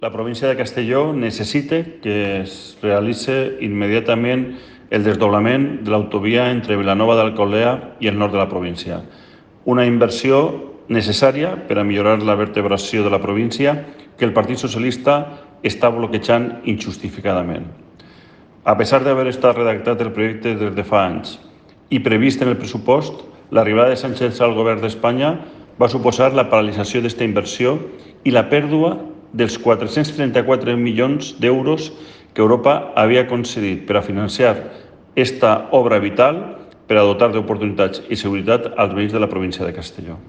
La província de Castelló necessita que es realitzi immediatament el desdoblament de l'autovia entre Vilanova d'Alcolea i el nord de la província. Una inversió necessària per a millorar la vertebració de la província que el Partit Socialista està bloquejant injustificadament. A pesar d'haver estat redactat el projecte des de fa anys i previst en el pressupost, l'arribada de Sánchez al govern d'Espanya va suposar la paralització d'esta inversió i la pèrdua dels 434 milions d'euros que Europa havia concedit per a financiar esta obra vital per a dotar d'oportunitats i seguretat als veïns de la província de Castelló.